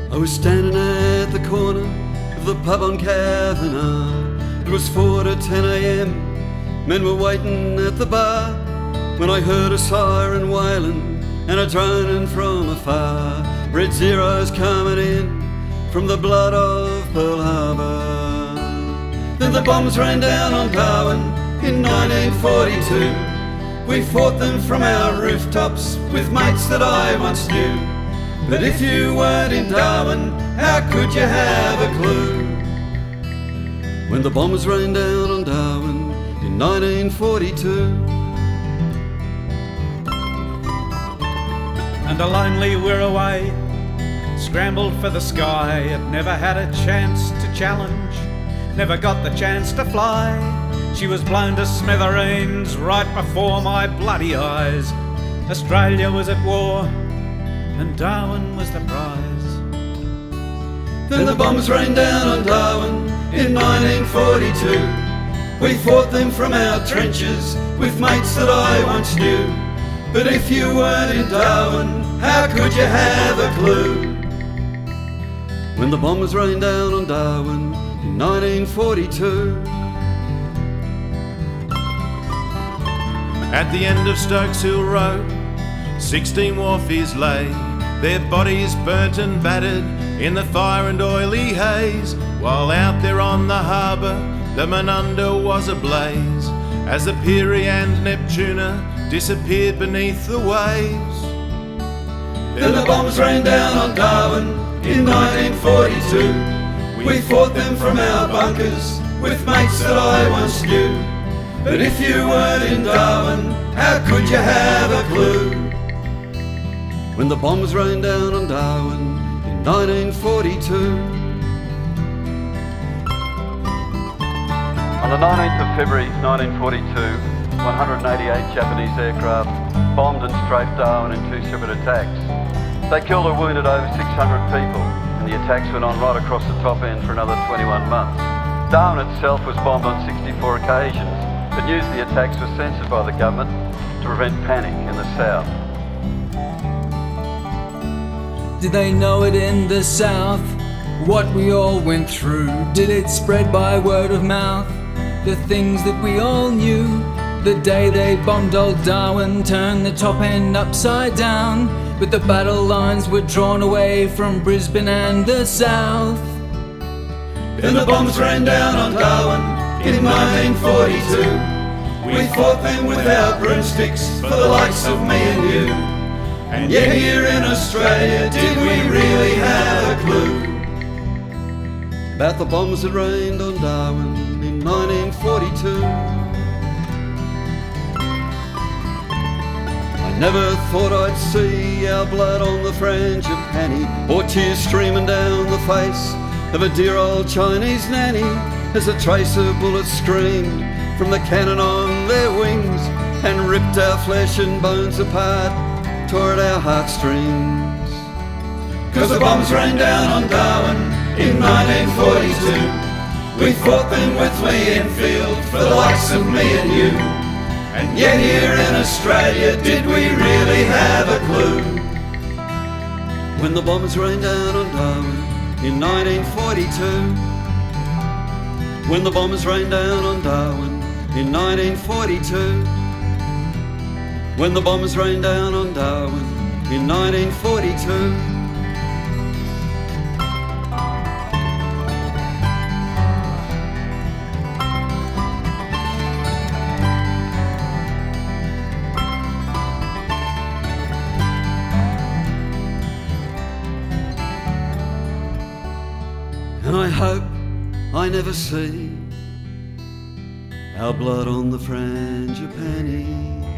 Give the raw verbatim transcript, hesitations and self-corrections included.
I was standing at the corner of the pub on Kavanagh. It was four to ten a.m. Men were waiting at the bar when I heard a siren wailing and a droning from afar. Red Zero's coming in from the blood of Pearl Harbor. Then the bombs rained down on Darwin in nineteen forty-two. We fought them from our rooftops with mates that I once knew. But if you weren't in Darwin, how could you have a clue? When the bombs rained down on Darwin in nineteen forty-two. And a lonely Wirraway scrambled for the sky. It never had a chance to challenge, never got the chance to fly. She was blown to smithereens right before my bloody eyes. Australia was at war and Darwin was the prize. Then the bombs rained down on Darwin in nineteen forty-two. We fought them from our trenches with mates that I once knew. But if you weren't in Darwin, how could you have a clue? When the bombs rained down on Darwin in nineteen forty-two. At the end of Stokes Hill Road, sixteen wharfies lay, their bodies burnt and battered in the fire and oily haze, while out there on the harbour the Menunda was ablaze, as the Peary and Neptuna disappeared beneath the waves. Then the bombs rained down on Darwin in nineteen forty-two. We fought them from our bunkers with mates that I once knew. But if you weren't in Darwin, how could you have a clue? When the bombs rained down on Darwin in nineteen forty-two. On the nineteenth of February nineteen forty-two, one hundred eighty-eight Japanese aircraft bombed and strafed Darwin in two separate attacks. They killed or wounded over six hundred people, and the attacks went on right across the top end for another twenty-one months. Darwin itself was bombed on sixty-four occasions, but news of the attacks was censored by the government to prevent panic in the south. Did they know it in the south, what we all went through? Did it spread by word of mouth, the things that we all knew? The day they bombed old Darwin turned the top end upside down, but the battle lines were drawn away from Brisbane and the south. Then the bombs rained down on Darwin in nineteen forty-two. We fought them with our broomsticks for the likes of me and you. And yet here in Australia, did we really have a clue about the bombs that rained on Darwin in nineteen forty-two? I never thought I'd see our blood on the frangipani, or tears streaming down the face of a dear old Chinese nanny, as a trace of bullets screamed from the cannon on their wings and ripped our flesh and bones apart, tore at our heartstrings. Cause the bombs rained down on Darwin in nineteen forty-two. We fought them with Lee Enfield for the likes of me and you. And yet here in Australia, did we really have a clue? When the bombs rained down on Darwin in nineteen forty-two. When the bombs rained down on Darwin in nineteen forty-two. When the bombs rained down on Darwin in nineteen forty-two. And I hope I never see our blood on the frangipani.